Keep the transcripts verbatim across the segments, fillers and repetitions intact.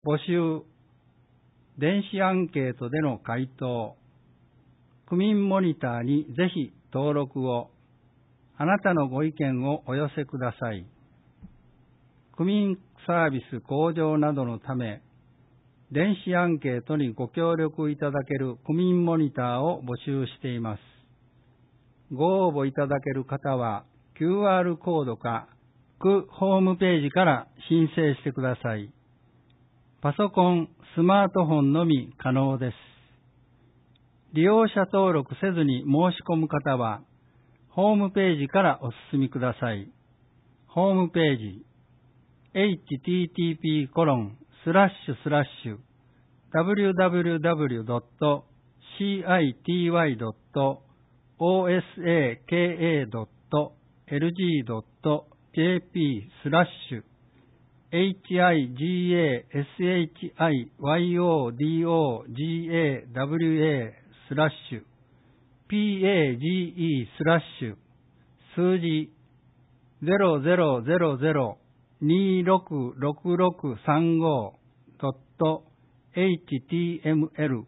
募集、電子アンケートでの回答、区民モニターにぜひ登録を、あなたのご意見をお寄せください。区民サービス向上などのため、電子アンケートにご協力いただける区民モニターを募集しています。ご応募いただける方は キューアール コードか区ホームページから申請してください。パソコン、スマートフォンのみ可能です。利用者登録せずに申し込む方はホームページからお進みください。ホームページ エイチティーティーピーコロンスラッシュスラッシュダブリューダブリューダブリュードットシーアイティーワイドットオーエスエーケーエードットエルジードットジェーピースラッシュエイチアイジーエーエスエイチアイワイオーディーオージーエーダブリューエースラッシュピーエージーイースラッシュ数字ゼロゼロゼロゼロにろくろくろくさんごドットエイチティーエムエル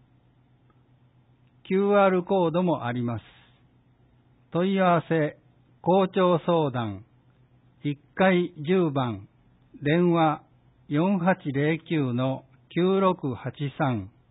キューアール コードもあります。問い合わせ、校長相談、いっかいじゅうばん、電話 よんはちゼロきゅうのきゅうろくはちさん